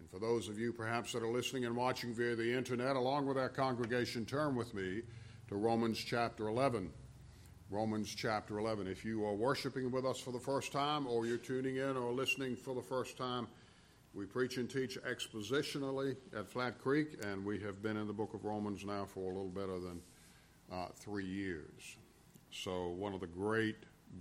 For those of you perhaps that are listening and watching via the internet, along with our congregation, turn with me to Romans chapter 11. Romans chapter 11. If you are worshiping with us for the first time, or you're tuning in or listening for the first time, we preach and teach expositionally at Flat Creek, and we have been in the book of Romans now for a little better than 3 years. So one of the great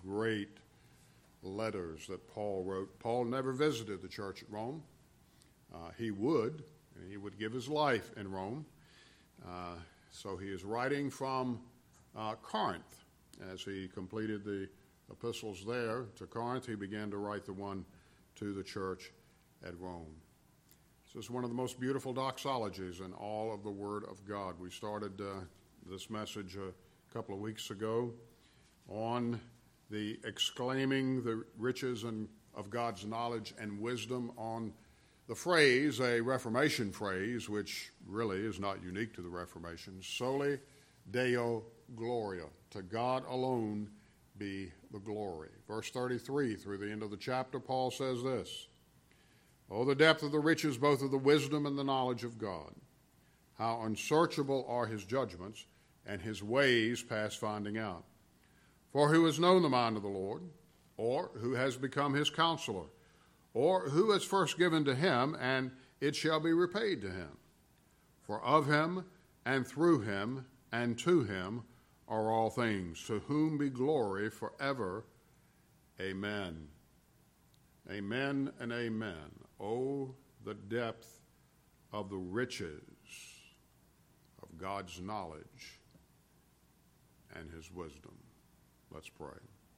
letters that Paul wrote. Paul never visited the church at Rome. He would give his life in Rome. So he is writing from Corinth. As he completed the epistles there to Corinth, he began to write the one to the church at Rome. This is one of the most beautiful doxologies in all of the Word of God. We started this message a couple of weeks ago on the exclaiming the riches of God's knowledge and wisdom, on the phrase, a Reformation phrase, which really is not unique to the Reformation, Soli Deo Gloria. To God alone be the glory. Verse 33 through the end of the chapter, Paul says this: "Oh, the depth of the riches, both of the wisdom and the knowledge of God! How unsearchable are his judgments, and his ways past finding out! For who has known the mind of the Lord? Or who has become his counselor? Or who has first given to him, and it shall be repaid to him? For of him, and through him, and to him are all things, to whom be glory forever. Amen." Amen and amen. Oh, the depth of the riches of God's knowledge and his wisdom. Let's pray.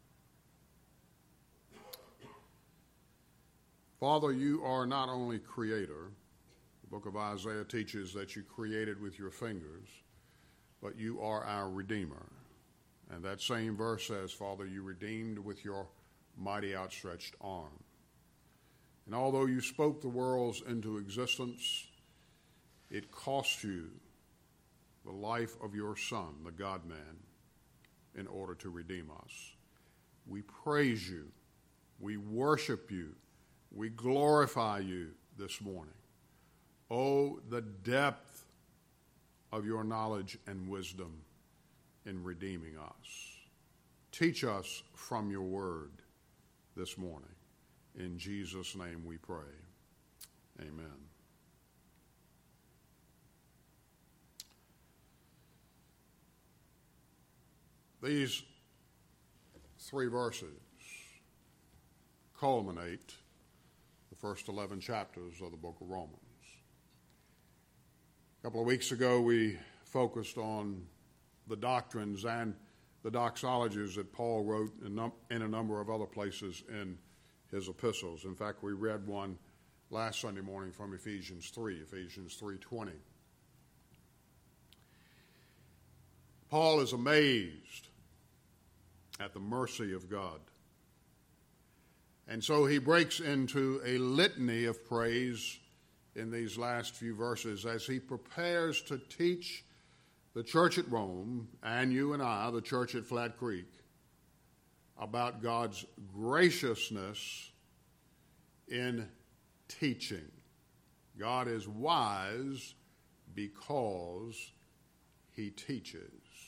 Father, you are not only creator. The book of Isaiah teaches that you created with your fingers, but you are our Redeemer. And that same verse says, Father, you redeemed with your mighty outstretched arm. And although you spoke the worlds into existence, it cost you the life of your Son, the God-man, in order to redeem us. We praise you. We worship you. We glorify you this morning. Oh, the depth of your knowledge and wisdom in redeeming us. Teach us from your word this morning. In Jesus' name we pray. Amen. These 3 verses culminate the first 11 chapters of the book of Romans. A couple of weeks ago, we focused on the doctrines and the doxologies that Paul wrote in a number of other places in his epistles. In fact, we read one last Sunday morning from Ephesians 3:20. Paul is amazed at the mercy of God. And so he breaks into a litany of praise in these last few verses as he prepares to teach the church at Rome, and you and I, the church at Flat Creek, about God's graciousness in teaching. God is wise because he teaches.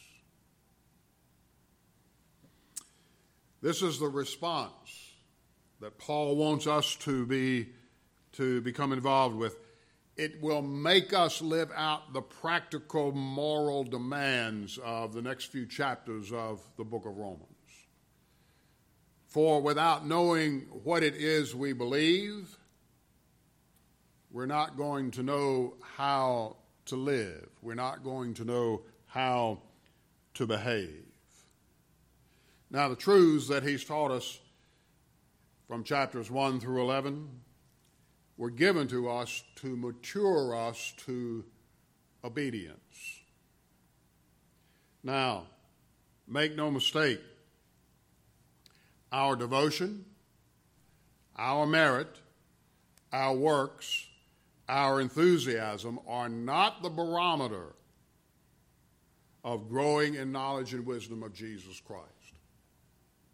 This is the response that Paul wants us to become involved with. It will make us live out the practical moral demands of the next few chapters of the book of Romans. For without knowing what it is we believe, we're not going to know how to live. We're not going to know how to behave. Now, the truths that he's taught us from chapters 1 through 11 were given to us to mature us to obedience. Now, make no mistake, our devotion, our merit, our works, our enthusiasm are not the barometer of growing in knowledge and wisdom of Jesus Christ.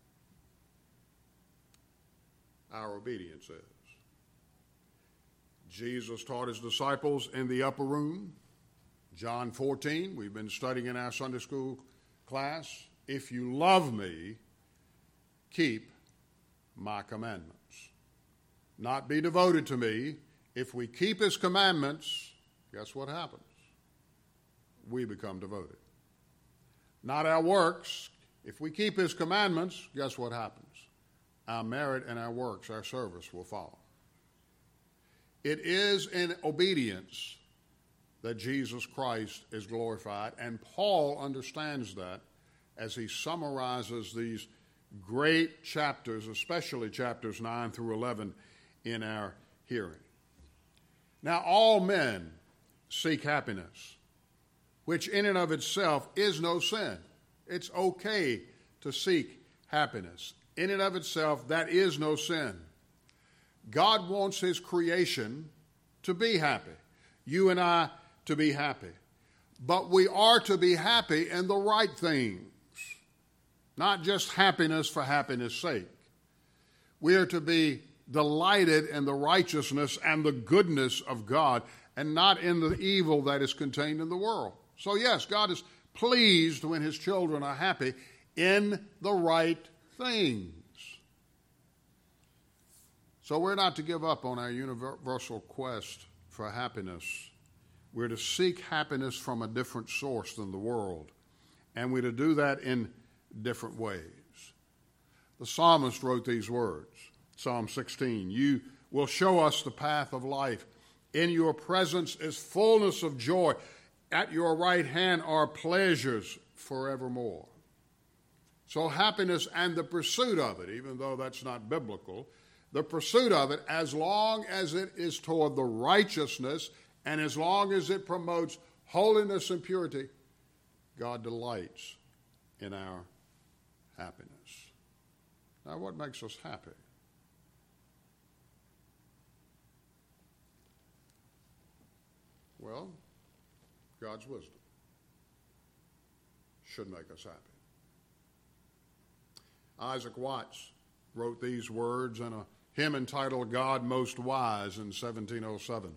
Our obedience is. Jesus taught his disciples in the upper room. John 14, we've been studying in our Sunday school class. If you love me, keep my commandments. Not be devoted to me. If we keep his commandments, guess what happens? We become devoted. Not our works. If we keep his commandments, guess what happens? Our merit and our works, our service will follow. It is in obedience that Jesus Christ is glorified, and Paul understands that as he summarizes these great chapters, especially chapters 9 through 11, in our hearing. Now, all men seek happiness, which in and of itself is no sin. It's okay to seek happiness. In and of itself, that is no sin. God wants his creation to be happy. You and I to be happy. But we are to be happy in the right things, not just happiness for happiness' sake. We are to be delighted in the righteousness and the goodness of God and not in the evil that is contained in the world. So yes, God is pleased when his children are happy in the right things. So we're not to give up on our universal quest for happiness. We're to seek happiness from a different source than the world, and we're to do that in different ways. The psalmist wrote these words, Psalm 16, "You will show us the path of life. In your presence is fullness of joy. At your right hand are pleasures forevermore." So happiness and the pursuit of it, even though that's not biblical, the pursuit of it, as long as it is toward the righteousness and as long as it promotes holiness and purity, God delights in our happiness. Now, what makes us happy? Well, God's wisdom should make us happy. Isaac Watts wrote these words in a hymn entitled "God Most Wise" in 1707.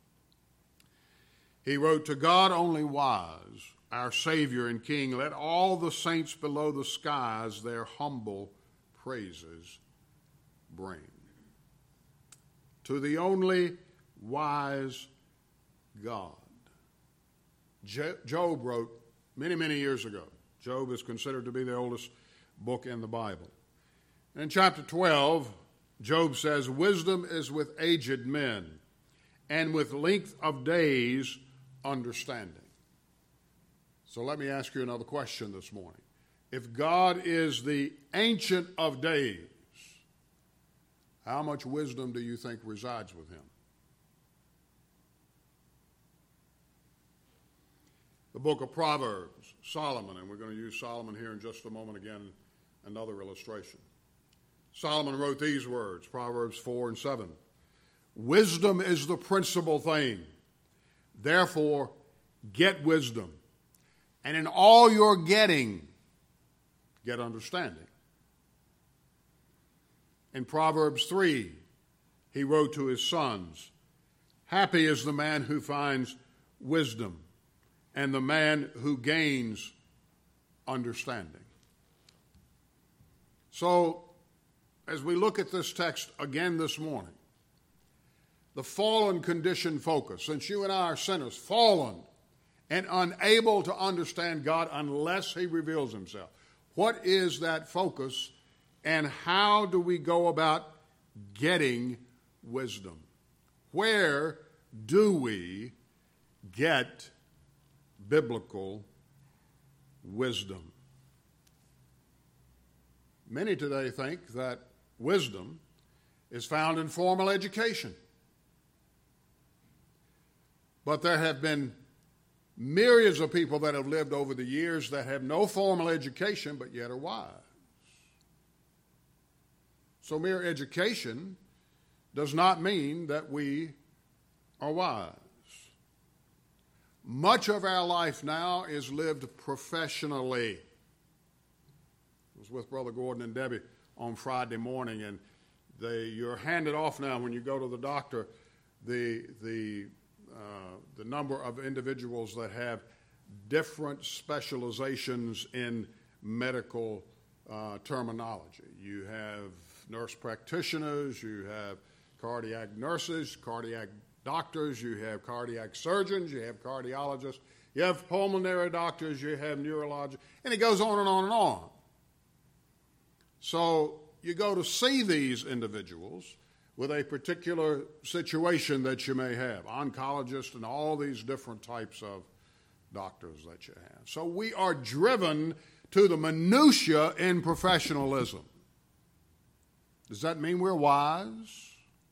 He wrote, "To God only wise, our Savior and King, let all the saints below the skies their humble praises bring. To the only wise God." Job wrote many, many years ago. Job is considered to be the oldest book in the Bible. In chapter 12, Job says, "Wisdom is with aged men, and with length of days, understanding." So let me ask you another question this morning. If God is the Ancient of Days, how much wisdom do you think resides with him? The book of Proverbs, Solomon, and we're going to use Solomon here in just a moment again, another illustration. Solomon wrote these words, Proverbs 4 and 7. "Wisdom is the principal thing. Therefore, get wisdom. And in all your getting, get understanding." In Proverbs 3, he wrote to his sons, "Happy is the man who finds wisdom, and the man who gains understanding." So, as we look at this text again this morning, the fallen condition focus, since you and I are sinners, fallen and unable to understand God unless he reveals himself. What is that focus, and how do we go about getting wisdom? Where do we get biblical wisdom? Many today think that wisdom is found in formal education. But there have been myriads of people that have lived over the years that have no formal education but yet are wise. So mere education does not mean that we are wise. Much of our life now is lived professionally. I was with Brother Gordon and Debbie on Friday morning, and you're handed off now when you go to the doctor the number of individuals that have different specializations in medical terminology. You have nurse practitioners, you have cardiac nurses, cardiac doctors, you have cardiac surgeons, you have cardiologists, you have pulmonary doctors, you have neurologists, and it goes on and on and on. So you go to see these individuals with a particular situation that you may have, oncologists and all these different types of doctors that you have. So we are driven to the minutia in professionalism. Does that mean we're wise?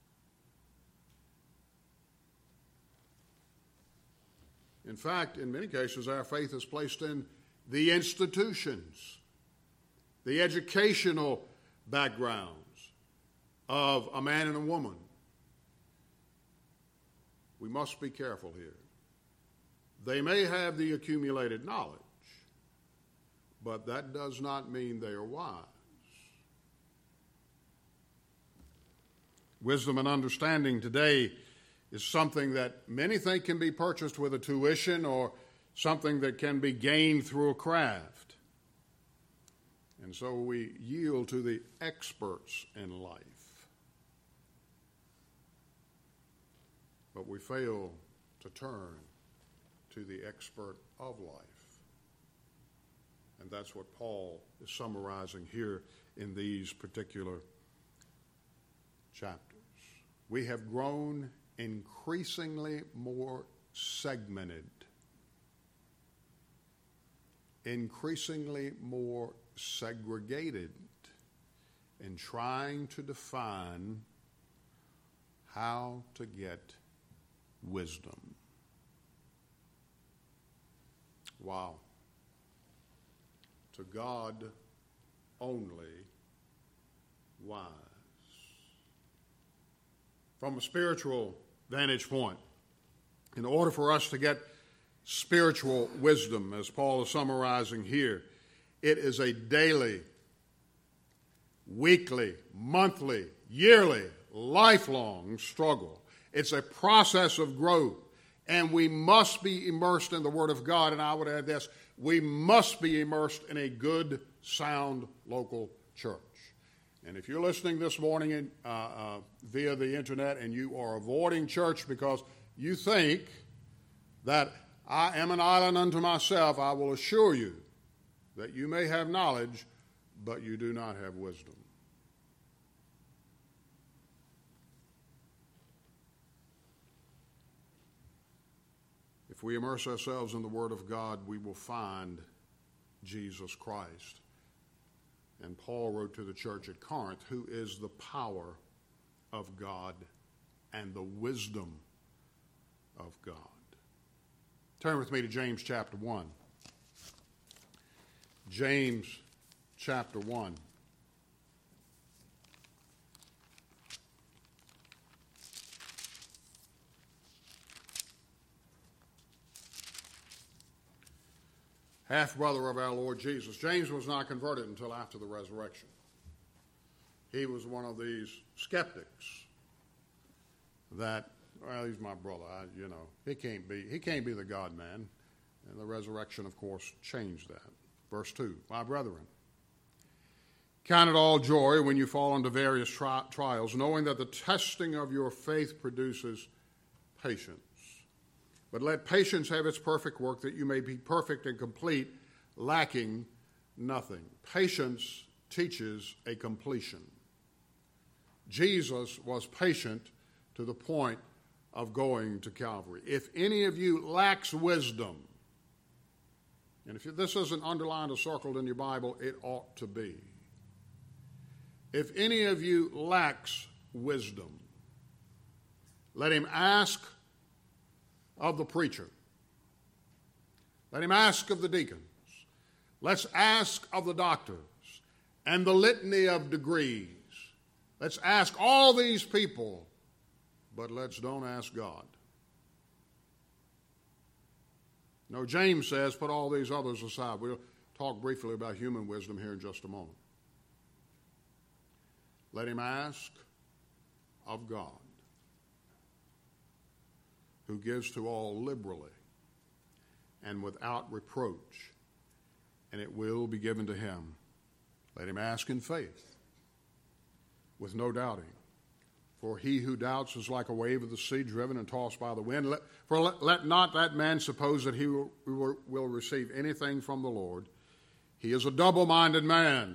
In fact, in many cases, our faith is placed in the institutions, the educational backgrounds of a man and a woman. We must be careful here. They may have the accumulated knowledge, but that does not mean they are wise. Wisdom and understanding today is something that many think can be purchased with a tuition or something that can be gained through a craft. And so we yield to the experts in life. But we fail to turn to the expert of life. And that's what Paul is summarizing here in these particular chapters. We have grown increasingly more segmented, increasingly more segregated in trying to define how to get wisdom. Wow. To God only wise. From a spiritual vantage point, in order for us to get spiritual wisdom, as Paul is summarizing here, it is a daily, weekly, monthly, yearly, lifelong struggle. It's a process of growth, and we must be immersed in the Word of God, and I would add this, we must be immersed in a good, sound local church. And if you're listening this morning via the internet and you are avoiding church because you think that I am an island unto myself, I will assure you that you may have knowledge, but you do not have wisdom. If we immerse ourselves in the Word of God, we will find Jesus Christ. And Paul wrote to the church at Corinth, who is the power of God and the wisdom of God. Turn with me to James chapter 1. James chapter 1. Half-brother of our Lord Jesus. James was not converted until after the resurrection. He was one of these skeptics that, well, he's my brother, he can't be the God-man. And the resurrection, of course, changed that. Verse 2, my brethren, count it all joy when you fall into various trials, knowing that the testing of your faith produces patience. But let patience have its perfect work, that you may be perfect and complete, lacking nothing. Patience teaches a completion. Jesus was patient to the point of going to Calvary. If any of you lacks wisdom, and if this isn't underlined or circled in your Bible, it ought to be. If any of you lacks wisdom, let him ask of the preacher. Let him ask of the deacons. Let's ask of the doctors and the litany of degrees. Let's ask all these people, but let's don't ask God. No, James says, put all these others aside. We'll talk briefly about human wisdom here in just a moment. Let him ask of God. who gives to all liberally and without reproach, and it will be given to him. Let him ask in faith, with no doubting. For he who doubts is like a wave of the sea driven and tossed by the wind. Let not that man suppose that he will receive anything from the Lord. He is a double-minded man,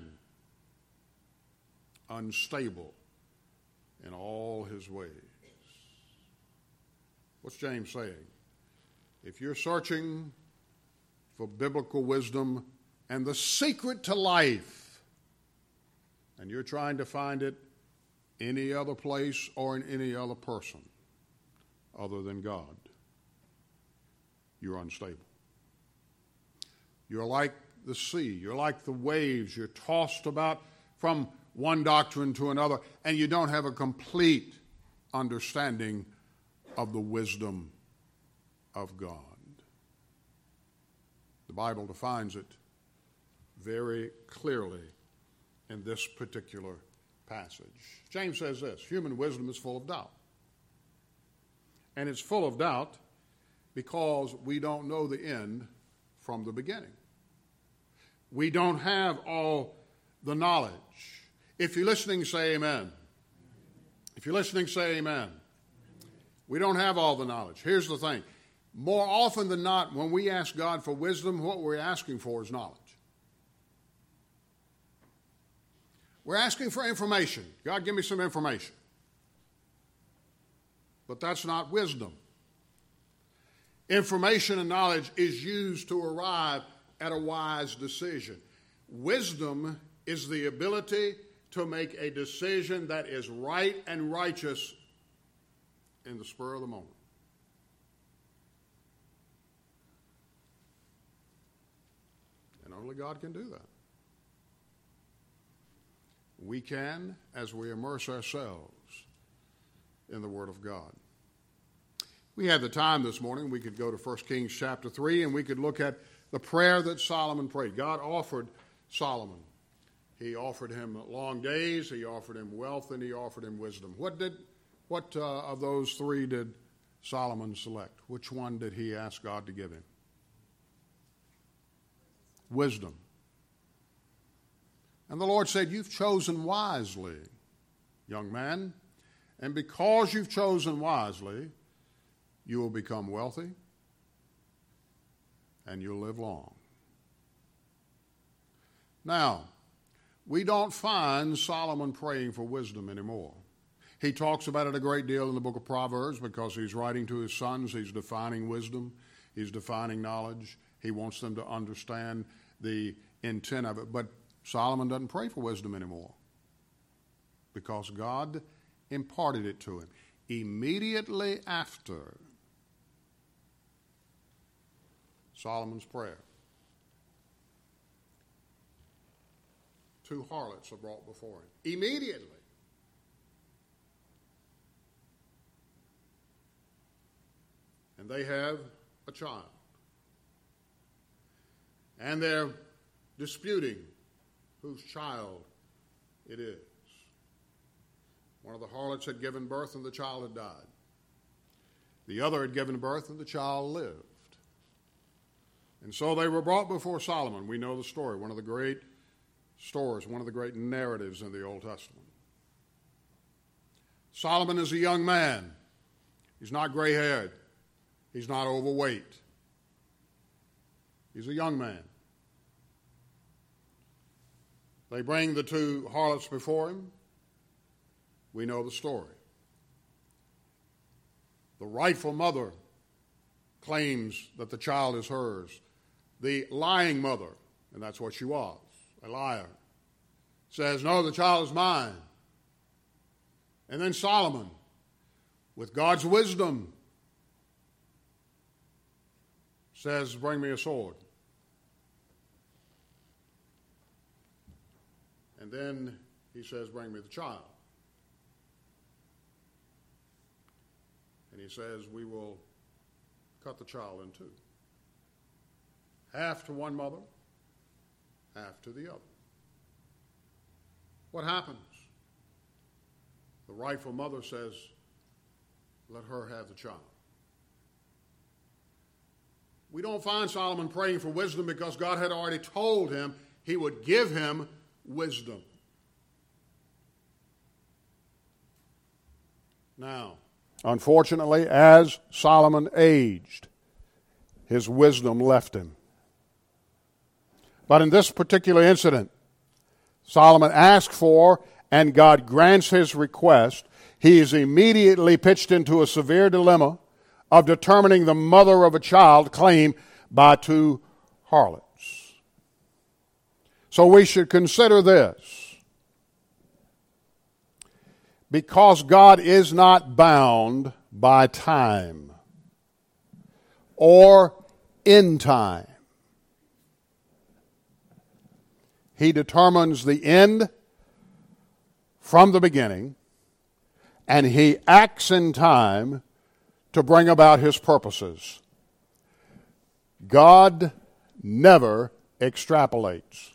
unstable in all his ways. What's James saying? If you're searching for biblical wisdom and the secret to life, and you're trying to find it any other place or in any other person other than God, you're unstable. You're like the sea. You're like the waves. You're tossed about from one doctrine to another, and you don't have a complete understanding of the wisdom of God. The Bible defines it very clearly in this particular passage. James says this: human wisdom is full of doubt. And it's full of doubt because we don't know the end from the beginning. We don't have all the knowledge. If you're listening, say amen. If you're listening, say amen. We don't have all the knowledge. Here's the thing. More often than not, when we ask God for wisdom, what we're asking for is knowledge. We're asking for information. God, give me some information. But that's not wisdom. Information and knowledge is used to arrive at a wise decision. Wisdom is the ability to make a decision that is right and righteous in the spur of the moment. And only God can do that. We can as we immerse ourselves in the Word of God. We had the time this morning. We could go to 1 Kings chapter 3 and we could look at the prayer that Solomon prayed. God offered Solomon. He offered him long days, he offered him wealth, and he offered him wisdom. What of those three did Solomon select? Which one did he ask God to give him? Wisdom. And the Lord said, you've chosen wisely, young man, and because you've chosen wisely, you will become wealthy and you'll live long. Now, we don't find Solomon praying for wisdom anymore. He talks about it a great deal in the book of Proverbs because he's writing to his sons. He's defining wisdom. He's defining knowledge. He wants them to understand the intent of it. But Solomon doesn't pray for wisdom anymore because God imparted it to him. Immediately after Solomon's prayer, two harlots are brought before him. Immediately. And they have a child. And they're disputing whose child it is. One of the harlots had given birth and the child had died. The other had given birth and the child lived. And so they were brought before Solomon. We know the story, one of the great stories, one of the great narratives in the Old Testament. Solomon is a young man. He's not gray-haired. He's not overweight. He's a young man. They bring the two harlots before him. We know the story. The rightful mother claims that the child is hers. The lying mother, and that's what she was, a liar, says, no, the child is mine. And then Solomon, with God's wisdom, says, bring me a sword. And then he says, bring me the child. And he says, we will cut the child in two. Half to one mother, half to the other. What happens? The rightful mother says, let her have the child. We don't find Solomon praying for wisdom because God had already told him he would give him wisdom. Now, unfortunately, as Solomon aged, his wisdom left him. But in this particular incident, Solomon asked for, and God grants his request. He is immediately pitched into a severe dilemma of determining the mother of a child claimed by two harlots. So we should consider this. Because God is not bound by time or in time, He determines the end from the beginning, and He acts in time to bring about His purposes. God never extrapolates.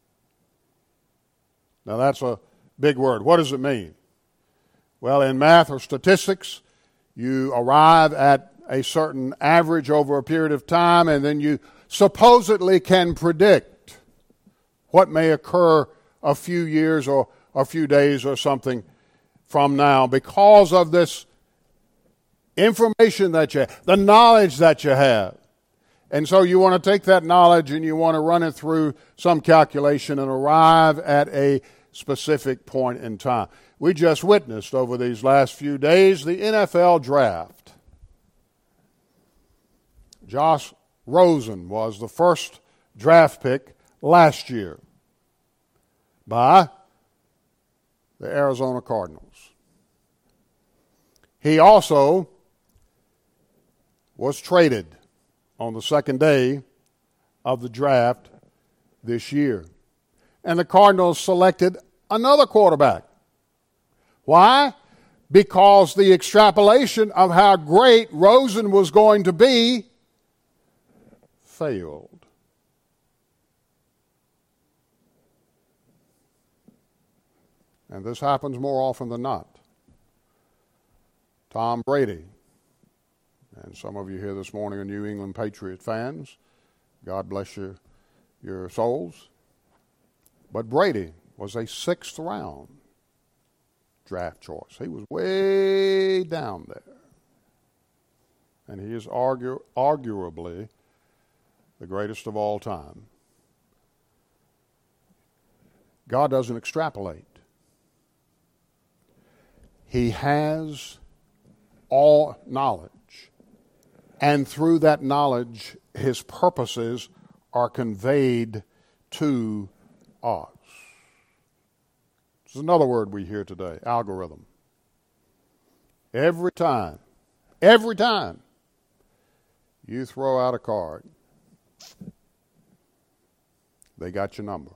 Now that's a big word. What does it mean? Well, in math or statistics, you arrive at a certain average over a period of time, and then you supposedly can predict what may occur a few years or a few days or something from now because of this information that you have, the knowledge that you have. And so you want to take that knowledge and you want to run it through some calculation and arrive at a specific point in time. We just witnessed over these last few days the NFL draft. Josh Rosen was the first draft pick last year by the Arizona Cardinals. He also was traded on the second day of the draft this year. And the Cardinals selected another quarterback. Why? Because the extrapolation of how great Rosen was going to be failed. And this happens more often than not. Tom Brady, and some of you here this morning are New England Patriot fans. God bless your souls. But Brady was a sixth round draft choice. He was way down there. And he is arguably the greatest of all time. God doesn't extrapolate. He has all knowledge. And through that knowledge, His purposes are conveyed to us. This is another word we hear today, algorithm. Every time you throw out a card, they got your number.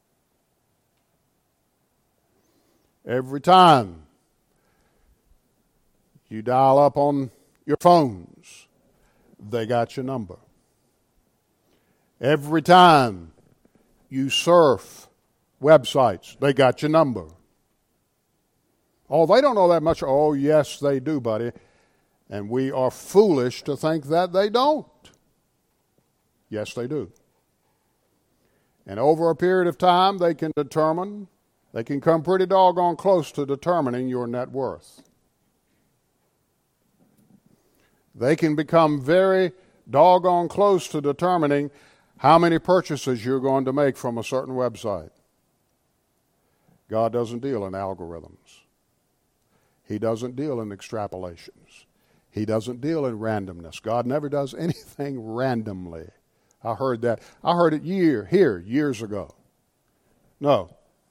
Every time you dial up on your phones, they got your number. Every time you surf websites, they got your number. Oh, they don't know that much. Oh, yes, they do, buddy. And we are foolish to think that they don't. Yes, they do. And over a period of time, they can come pretty doggone close to determining your net worth. They can become very doggone close to determining how many purchases you're going to make from a certain website. God doesn't deal in algorithms. He doesn't deal in extrapolations. He doesn't deal in randomness. God never does anything randomly. I heard that. I heard it years ago. No.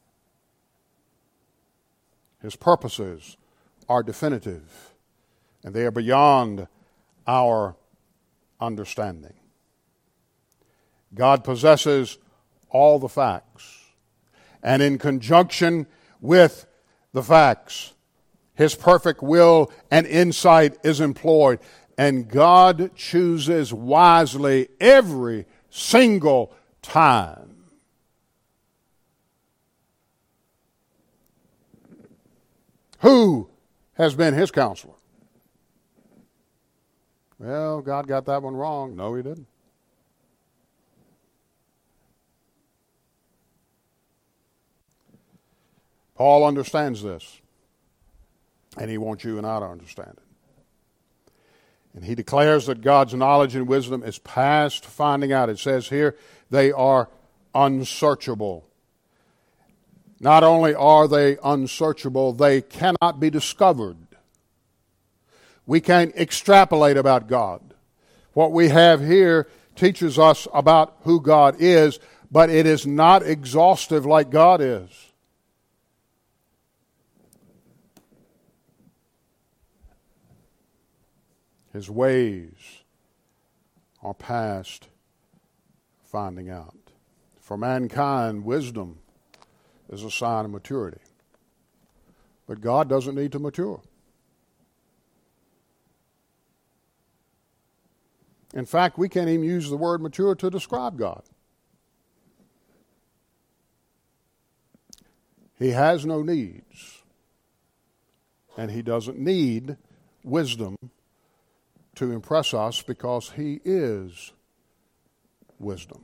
His purposes are definitive, and they are beyond our understanding. God possesses all the facts, and in conjunction with the facts, His perfect will and insight is employed, and God chooses wisely every single time. Who has been His counselor? Well, God got that one wrong. No, He didn't. Paul understands this, and he wants you and I to understand it. And he declares that God's knowledge and wisdom is past finding out. It says here, they are unsearchable. Not only are they unsearchable, they cannot be discovered. We can't extrapolate about God. What we have here teaches us about who God is, but it is not exhaustive like God is. His ways are past finding out. For mankind, wisdom is a sign of maturity. But God doesn't need to mature. In fact, we can't even use the word mature to describe God. He has no needs, and he doesn't need wisdom to impress us because he is wisdom.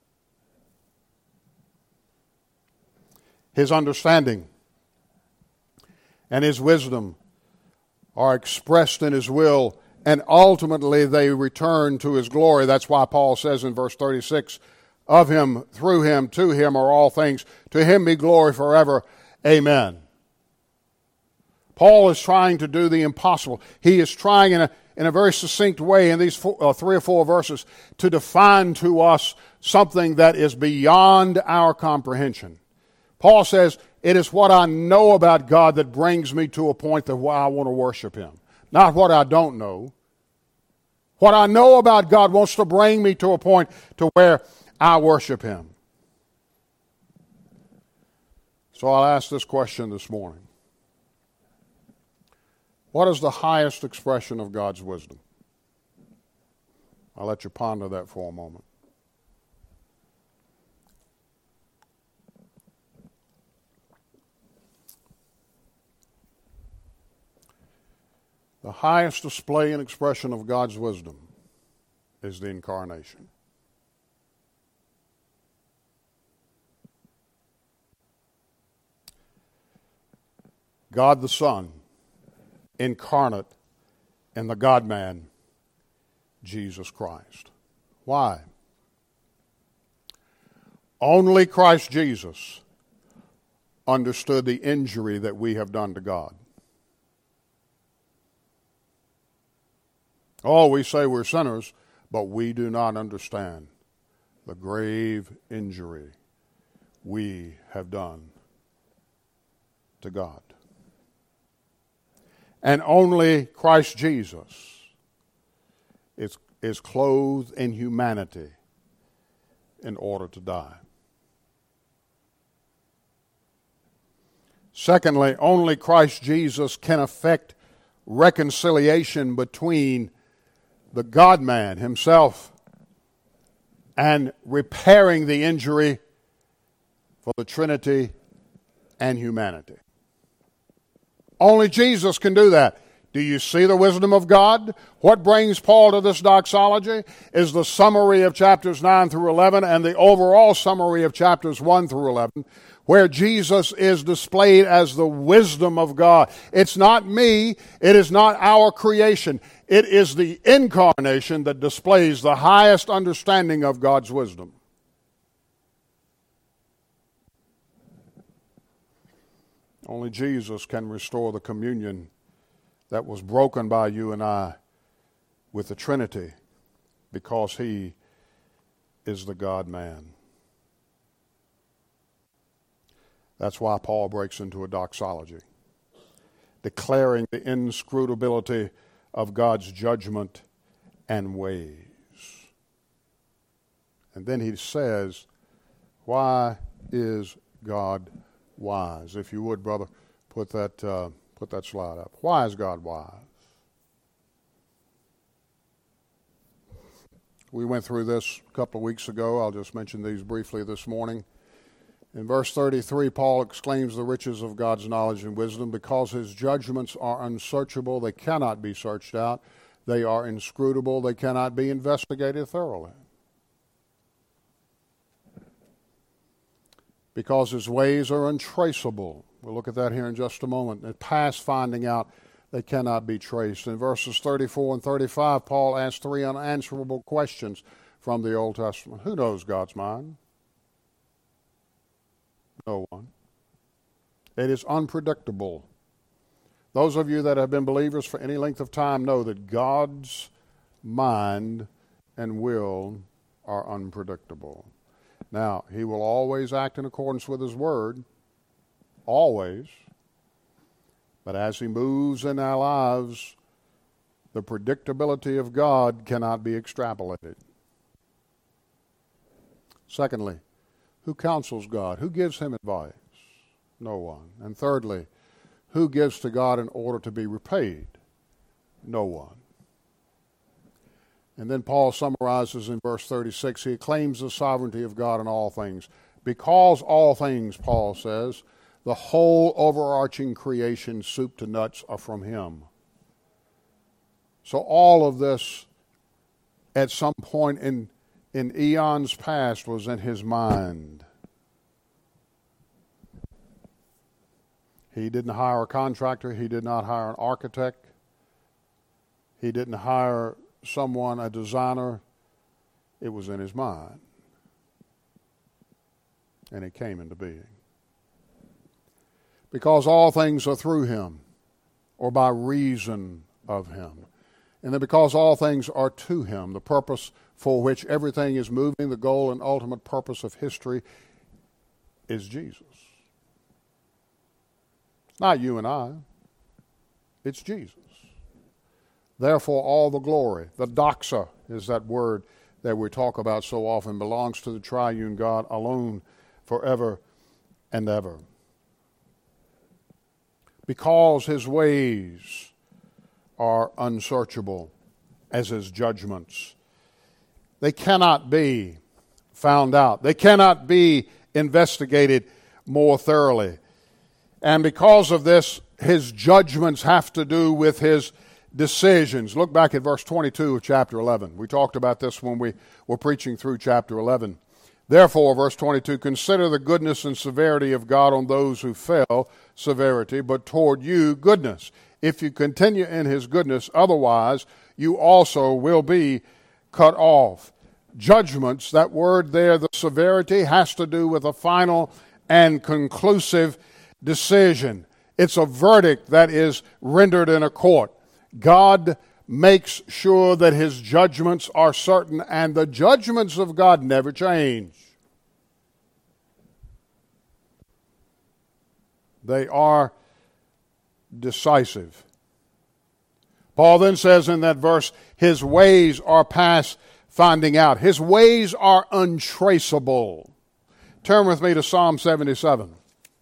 His understanding and his wisdom are expressed in his will, and ultimately they return to his glory. That's why Paul says in verse 36, of him, through him, to him are all things. To him be glory forever. Amen. Paul is trying to do the impossible. He is trying in a very succinct way in these 3 or 4 verses to define to us something that is beyond our comprehension. Paul says, it is what I know about God that brings me to a point that I want to worship him. Not what I don't know. What I know about God wants to bring me to a point to where I worship him. So I'll ask this question this morning. What is the highest expression of God's wisdom? I'll let you ponder that for a moment. The highest display and expression of God's wisdom is the incarnation. God the Son, incarnate in the God-man, Jesus Christ. Why? Only Christ Jesus understood the injury that we have done to God. Oh, we say we're sinners, but we do not understand the grave injury we have done to God. And only Christ Jesus is clothed in humanity in order to die. Secondly, only Christ Jesus can effect reconciliation between the God-man himself and repairing the injury for the Trinity and humanity. Only Jesus can do that. Do you see the wisdom of God? What brings Paul to this doxology is the summary of chapters 9 through 11 and the overall summary of chapters 1 through 11, where Jesus is displayed as the wisdom of God. It's not me. It is not our creation. It is the incarnation that displays the highest understanding of God's wisdom. Only Jesus can restore the communion that was broken by you and I with the Trinity, because he is the God-man. That's why Paul breaks into a doxology, declaring the inscrutability of God's judgment and ways. And then he says, why is God wise? If you would, brother, put that slide up. Why is God wise? We went through this a couple of weeks ago. I'll just mention these briefly this morning. In verse 33, Paul exclaims the riches of God's knowledge and wisdom. Because his judgments are unsearchable, they cannot be searched out. They are inscrutable, they cannot be investigated thoroughly. because his ways are untraceable. We'll look at that here in just a moment. And past finding out, they cannot be traced. In verses 34 and 35, Paul asks three unanswerable questions from the Old Testament. Who knows God's mind? No one. It is unpredictable. Those of you that have been believers for any length of time know that God's mind and will are unpredictable. Now, he will always act in accordance with his word, always. But as he moves in our lives, the predictability of God cannot be extrapolated. Secondly, who counsels God? Who gives him advice? No one. And thirdly, who gives to God in order to be repaid? No one. And then Paul summarizes in verse 36, he claims the sovereignty of God in all things. Because all things, Paul says, the whole overarching creation, soup to nuts, are from him. So all of this, at some point in eons past, was in his mind. He didn't hire a contractor. He did not hire an architect. He didn't hire someone, a designer. It was in his mind. And it came into being. Because all things are through him, or by reason of him. And then because all things are to him, the purpose for which everything is moving, the goal and ultimate purpose of history is Jesus. Not you and I. It's Jesus. Therefore, all the glory, the doxa is that word that we talk about so often, belongs to the triune God alone forever and ever. Because his ways are unsearchable as his judgments. They cannot be found out. They cannot be investigated more thoroughly. And because of this, his judgments have to do with his decisions. Look back at verse 22 of chapter 11. We talked about this when we were preaching through chapter 11. Therefore, verse 22, consider the goodness and severity of God on those who fell, severity, but toward you, goodness. If you continue in his goodness, otherwise you also will be cut off. Judgments, that word there, the severity, has to do with a final and conclusive decision. It's a verdict that is rendered in a court. God makes sure that his judgments are certain, and the judgments of God never change. They are decisive. Paul then says in that verse, his ways are past finding out. His ways are untraceable. Turn with me to Psalm 77.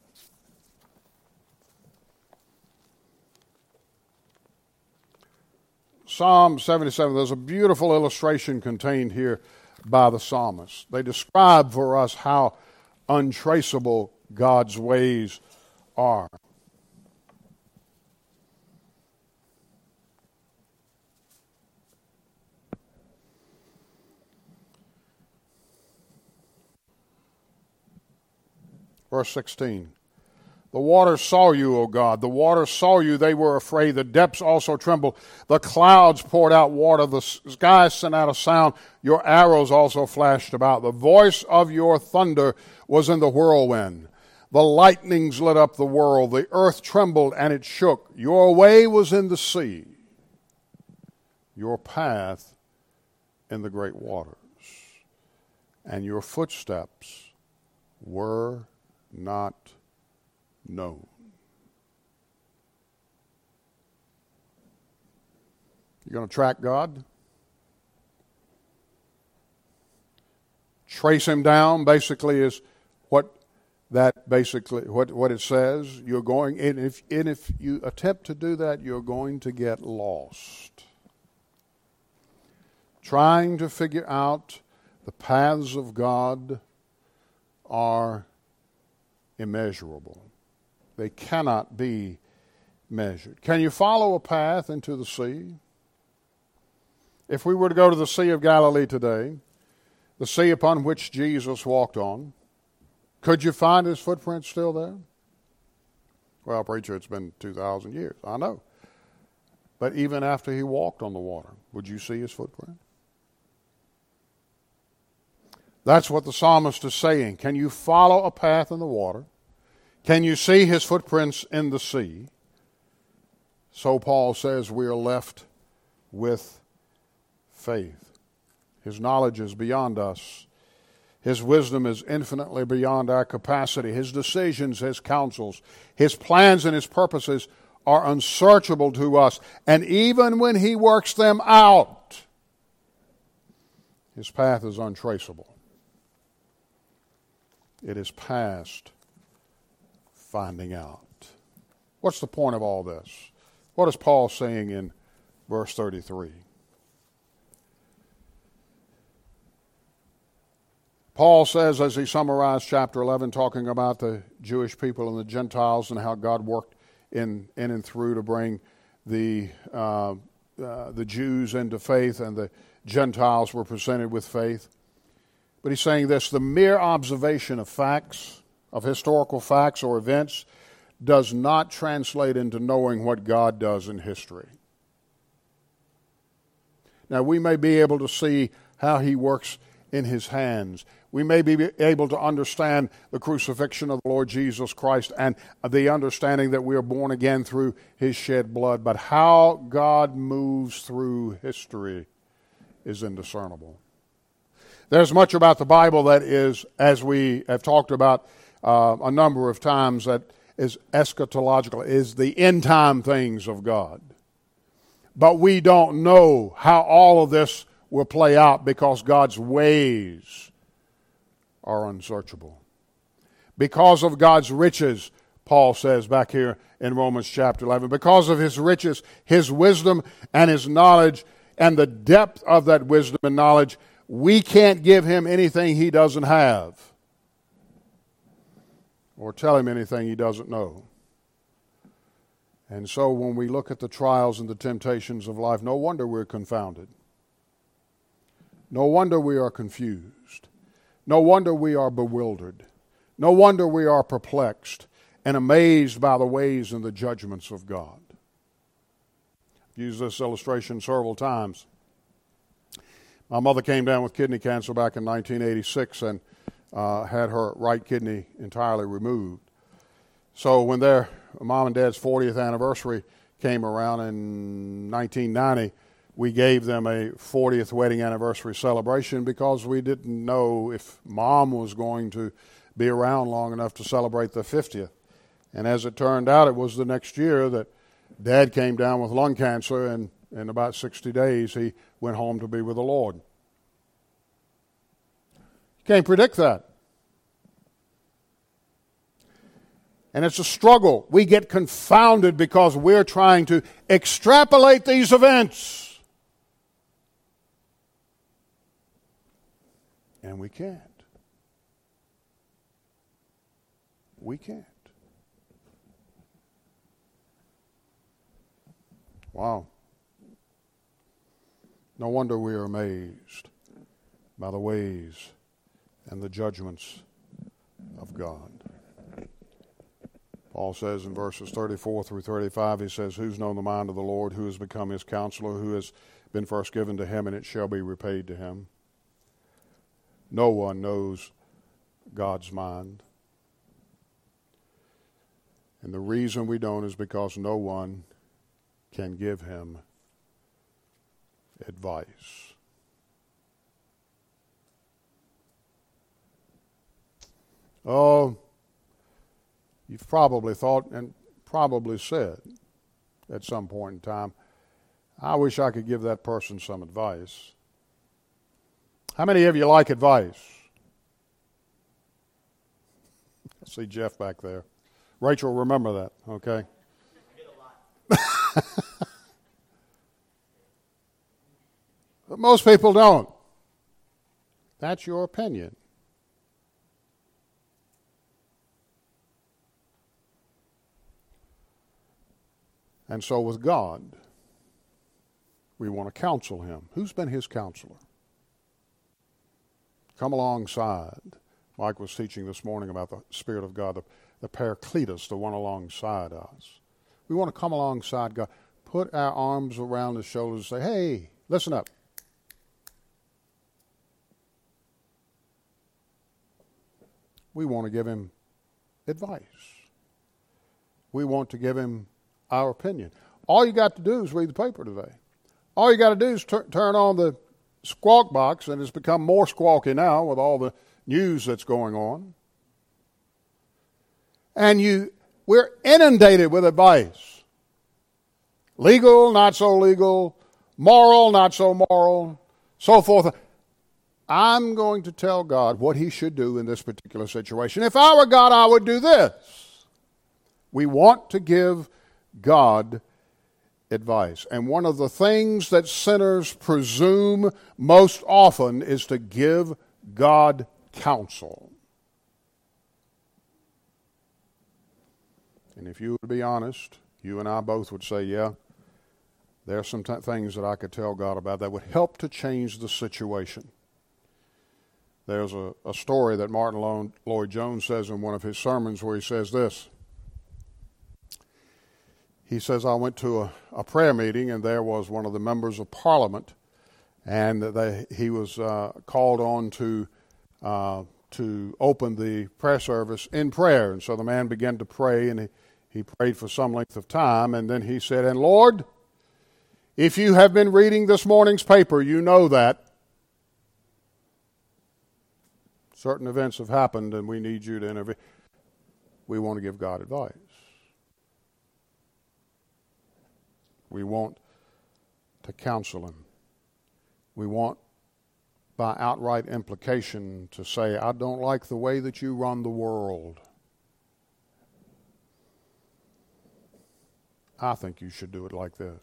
Psalm 77, there's a beautiful illustration contained here by the psalmist. They describe for us how untraceable God's ways are. Verse 16. The waters saw you, O God. The waters saw you. They were afraid. The depths also trembled. The clouds poured out water. The skies sent out a sound. Your arrows also flashed about. The voice of your thunder was in the whirlwind. The lightnings lit up the world. The earth trembled and it shook. Your way was in the sea. Your path in the great waters. And your footsteps were not known. You're going to track God? Trace him down basically is what it says. You're going, and if you attempt to do that, you're going to get lost. Trying to figure out the paths of God are immeasurable. They cannot be measured. Can you follow a path into the sea? If we were to go to the Sea of Galilee today, the sea upon which Jesus walked on, Could you find his footprints still there? Well, preacher, it's been 2,000 years. I know. But even after he walked on the water, would you see his footprint? That's what the psalmist is saying. Can you follow a path in the water? Can you see his footprints in the sea? So Paul says we are left with faith. His knowledge is beyond us. His wisdom is infinitely beyond our capacity. His decisions, his counsels, his plans and his purposes are unsearchable to us. And even when he works them out, his path is untraceable. It is past finding out. What's the point of all this? What is Paul saying in verse 33? Paul says, as he summarized chapter 11, talking about the Jewish people and the Gentiles and how God worked in and through to bring the Jews into faith and the Gentiles were presented with faith. But he's saying this: the mere observation of facts, of historical facts or events, does not translate into knowing what God does in history. Now, we may be able to see how he works in his hands. We may be able to understand the crucifixion of the Lord Jesus Christ and the understanding that we are born again through his shed blood. But how God moves through history is indiscernible. There's much about the Bible that is, as we have talked about a number of times, that is eschatological, is the end time things of God. But we don't know how all of this will play out because God's ways are unsearchable. Because of God's riches, Paul says back here in Romans chapter 11, because of his riches, his wisdom and his knowledge and the depth of that wisdom and knowledge, we can't give him anything he doesn't have or tell him anything he doesn't know. And so when we look at the trials and the temptations of life, no wonder we're confounded. No wonder we are confused. No wonder we are bewildered. No wonder we are perplexed and amazed by the ways and the judgments of God. I've used this illustration several times. My mother came down with kidney cancer back in 1986 and had her right kidney entirely removed. So when their mom and dad's 40th anniversary came around in 1990, we gave them a 40th wedding anniversary celebration because we didn't know if Mom was going to be around long enough to celebrate the 50th. And as it turned out, it was the next year that Dad came down with lung cancer, and in about 60 days, he went home to be with the Lord. You can't predict that. And it's a struggle. We get confounded because we're trying to extrapolate these events. And we can't. We can't. Wow. No wonder we are amazed by the ways and the judgments of God. Paul says in verses 34 through 35, he says, "Who's known the mind of the Lord? Who has become his counselor? Who has been first given to him, and it shall be repaid to him?" No one knows God's mind. And the reason we don't is because no one can give him advice. Oh, you've probably thought and probably said at some point in time, I wish I could give that person some advice. How many of you like advice? I see Jeff back there. Rachel, remember that, okay? But most people don't. That's your opinion. And so with God, we want to counsel him. Who's been his counselor? Come alongside, Mike was teaching this morning about the Spirit of God, the Paracletus, the one alongside us. We want to come alongside God, put our arms around his shoulders and say, hey, listen up. We want to give him advice. We want to give him our opinion. All you got to do is read the paper today. All you got to do is turn on the squawk box, and it's become more squawky now with all the news that's going on. And we're inundated with advice. Legal, not so legal. Moral, not so moral. So forth. I'm going to tell God what he should do in this particular situation. If I were God, I would do this. We want to give God advice. And one of the things that sinners presume most often is to give God counsel. And if you were to be honest, you and I both would say, yeah, there are some things that I could tell God about that would help to change the situation. There's a story that Martin Lloyd-Jones says in one of his sermons where he says this. He says, I went to a prayer meeting, and there was one of the members of Parliament, and he was called on to open the prayer service in prayer. And so the man began to pray, and he prayed for some length of time, and then he said, and Lord, if you have been reading this morning's paper, you know that certain events have happened, and we need you to intervene. We want to give God advice. We want to counsel him. We want, by outright implication, to say, I don't like the way that you run the world. I think you should do it like this.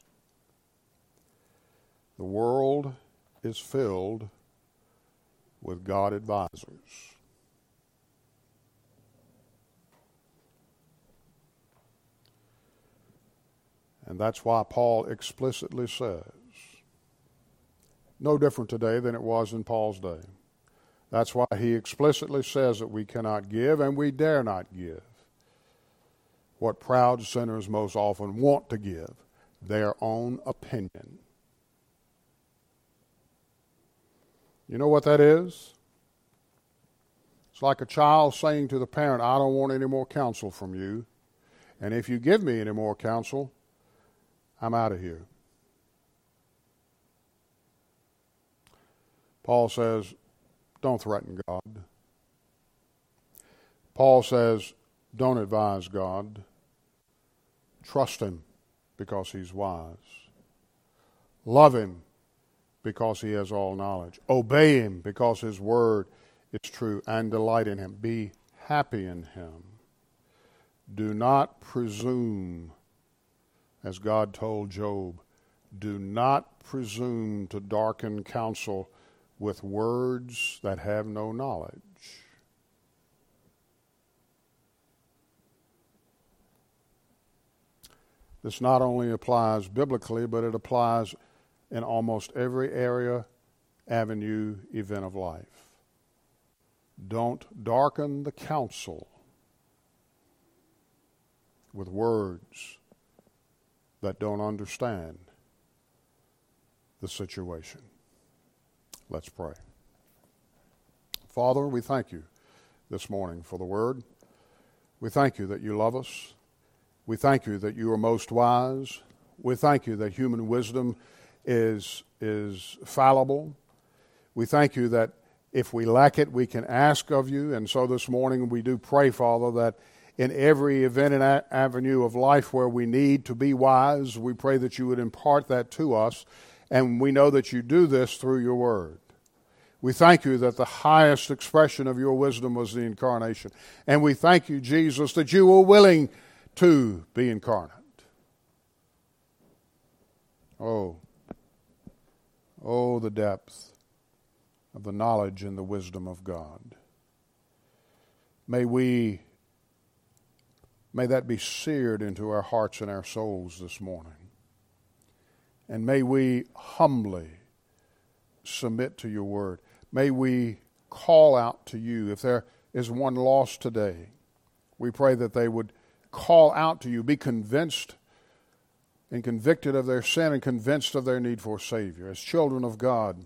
The world is filled with God advisors. And that's why Paul explicitly says, no different today than it was in Paul's day. That's why he explicitly says that we cannot give and we dare not give what proud sinners most often want to give, their own opinion. You know what that is? It's like a child saying to the parent, I don't want any more counsel from you, and if you give me any more counsel, I'm out of here. Paul says, don't threaten God. Paul says, don't advise God. Trust him because he's wise. Love him because he has all knowledge. Obey him because his word is true, and delight in him. Be happy in him. Do not presume, as God told Job, do not presume to darken counsel with words that have no knowledge. This not only applies biblically, but it applies in almost every area, avenue, event of life. Don't darken the counsel with words that don't understand the situation. Let's pray. Father, we thank you this morning for the word. We thank you that you love us. We thank you that you are most wise. We thank you that human wisdom is fallible. We thank you that if we lack it, we can ask of you. And so this morning we do pray, Father, that in every event and avenue of life where we need to be wise, we pray that you would impart that to us. And we know that you do this through your word. We thank you that the highest expression of your wisdom was the incarnation. And we thank you, Jesus, that you were willing to be incarnate. Oh, the depth of the knowledge and the wisdom of God. May that be seared into our hearts and our souls this morning. And may we humbly submit to your word. May we call out to you. If there is one lost today, we pray that they would call out to you, be convinced and convicted of their sin and convinced of their need for a Savior. As children of God,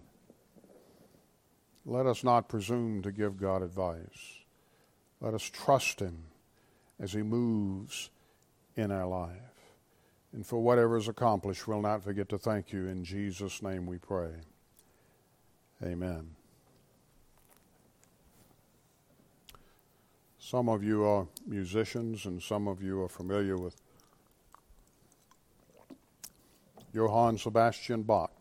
let us not presume to give God advice. Let us trust Him as He moves in our life. And for whatever is accomplished, we'll not forget to thank you. In Jesus' name we pray. Amen. Some of you are musicians and some of you are familiar with Johann Sebastian Bach.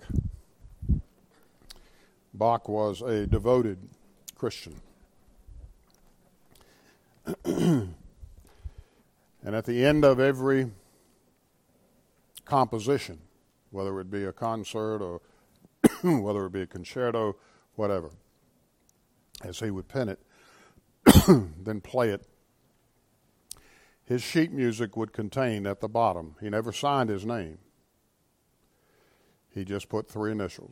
Bach was a devoted Christian. And at the end of every composition, whether it be a concert or whether it be a concerto, whatever, as he would pen it, then play it, his sheet music would contain at the bottom, he never signed his name. He just put 3 initials,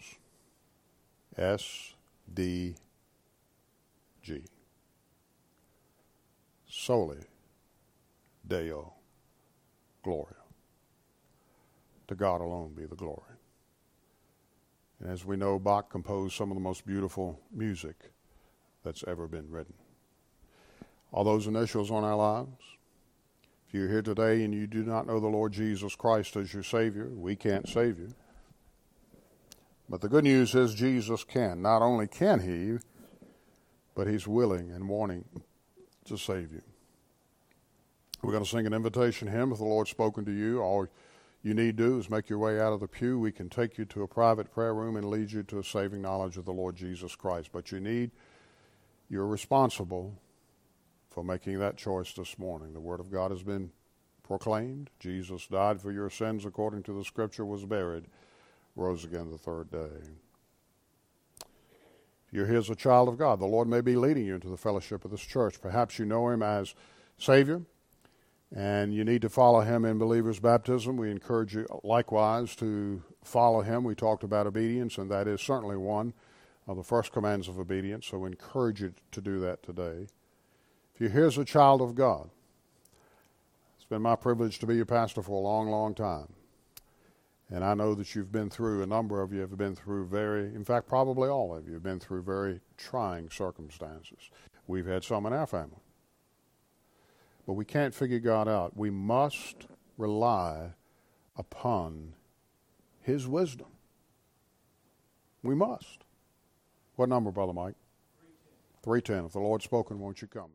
S-D-G. Soli Deo Gloria. To God alone be the glory. And as we know, Bach composed some of the most beautiful music that's ever been written. Are those initials on our lives? If you're here today and you do not know the Lord Jesus Christ as your Savior, we can't save you. But the good news is Jesus can. Not only can He, but He's willing and wanting to save you. We're going to sing an invitation hymn. If the Lord's spoken to you, all you need to do is make your way out of the pew. We can take you to a private prayer room and lead you to a saving knowledge of the Lord Jesus Christ. But you're responsible for making that choice this morning. The Word of God has been proclaimed. Jesus died for your sins according to the Scripture, was buried, rose again the 3rd day. If you're here as a child of God, the Lord may be leading you into the fellowship of this church. Perhaps you know Him as Savior, and you need to follow Him in believer's baptism. We encourage you likewise to follow Him. We talked about obedience, and that is certainly one of the first commands of obedience, so we encourage you to do that today. If you're here as a child of God, it's been my privilege to be your pastor for a long, long time. And I know that a number of you have been through in fact, probably all of you have been through very trying circumstances. We've had some in our family. But we can't figure God out. We must rely upon His wisdom. We must. What number, Brother Mike? 310. If the Lord's spoken, won't you come?